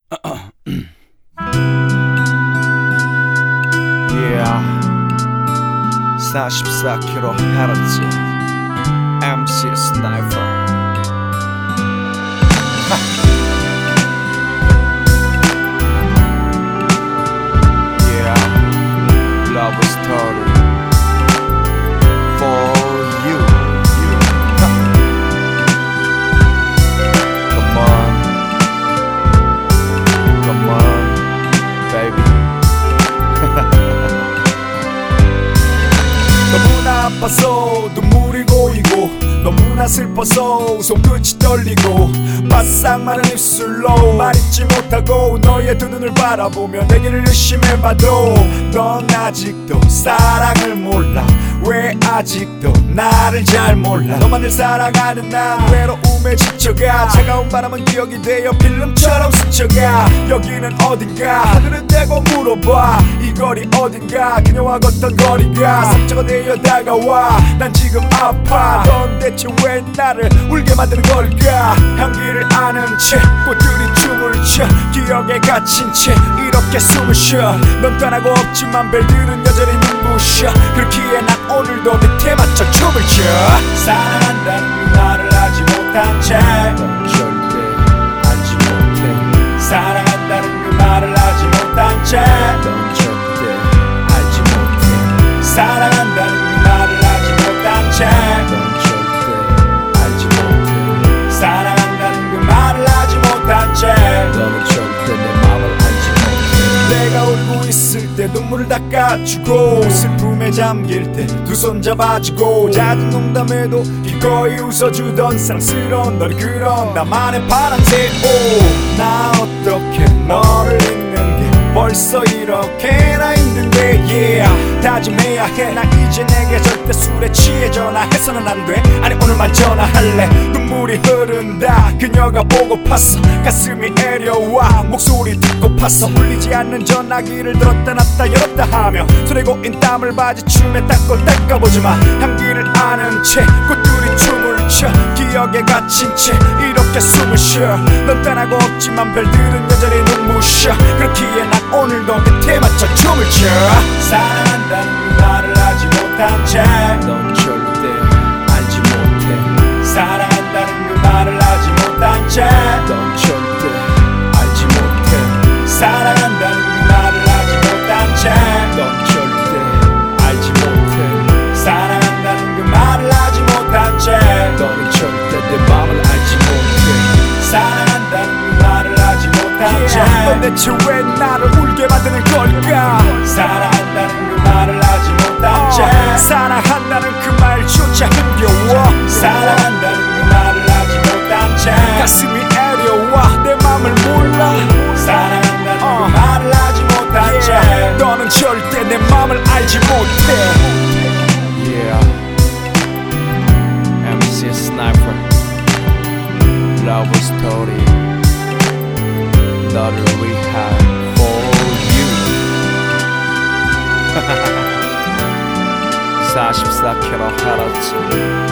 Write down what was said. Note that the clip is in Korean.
Yeah, 44kHz MC 스나이퍼. Yeah, love story for you. Come on, come on, baby. 너무나 아파서 눈물이 고이고 너무나 슬퍼서 손끝이 떨리고 바싹 마른 입술로 말잇지 못하고 너의 두 눈을 바라보며 내게를 의심해봐도 넌 아직도 사랑을 몰라. 왜 아직도 나를 잘 몰라. 너만을 사랑하는 난 외로움에 지쳐가. 차가운 바람은 기억이 되어 필름처럼 스쳐가. 여기는 어딘가 하늘을 대고 물어봐. 이 거리 어딘가 그녀와 걷던 거리가 상처가 되어 다가와. 난 지금 아파. 넌 대체 왜 나를 울게 만드는 걸까. 향기를 아는 채 꽃들이 춤을 춰 기억에 갇힌 채 이렇게 숨을 쉬어. 넌 떠나고 없지만 별들은 여전히 눈부셔. 그렇기에 난 오늘도 밑에 맞춰 춤을 춰. 사랑한다는 말을 하지 못한 채 넌 절대 알지 못해. 사랑한다는 그 말을 하지 못한 채 넌 절대 알지 못해. 사랑한다는 그 말을 하지 못한 채 넌 절대 알지 못해. 사랑한다는 그 말을 하지 못한 채 너는 절대 내 마음을 알지 못해. 내가 울고 있을 때 눈물을 닦아주고 슬픔에 잠길 때 두 손 잡아주고 잦은 농담에도 기꺼이 웃어주던 사랑스러운 너의 그런 나만의 파란색 옷. 나 어떻게 너를 잊는 게 벌써 이렇게나 힘든데 yeah. 다짐해야 해. 나 이제 내게 절대 술에 취해 전화해서는 안 돼. 아니 오늘만 전화할래. 눈물이 흐른다. 그녀가 보고팠어. 가슴이 애려와 목소리 듣고팠어. 울리지 않는 전화기를 들었다 놨다 열었다 하며 손에 고인 땀을 바지춤에 닦고 닦아보지마. 향기를 아는 채 꽃들이 춤을 춰 기억에 갇힌 채 이렇게 숨을 쉬어. 넌 떠나고 없지만 별들은 여전히 눈부셔. 그렇기에 난 오늘도 밑에 맞춰 춤을 춰. 사랑한다는 그 말을 하지 못한 채 넌 절대 알지 못해. 사랑한다는 그 말을 하지 못한 채 넌 절대 알지 못해. 사랑한다는 그 말을 하지 못한 채 넌 절대 알지 못해. 사랑한다는 그 말을 하지 못한 채 너는 절대 내 마음을 알지 못해. 사랑한다는 그 말을 하지 못한 채 넌 대체 왜 나를 울게 만드는 걸까. 사랑한다는 그 말을 하지 못한 채 사랑한다는 그 말조차 힘겨워. 사랑한다는 그 말을 하지 못한 채 가슴이 애려와 내 맘을 몰라. 사랑한다는 그 말을 하지 못한 채 너는 절대 내 맘을 알지 못해. Yeah, MC Sniper, love story, 너를 위한 for you. 44kHz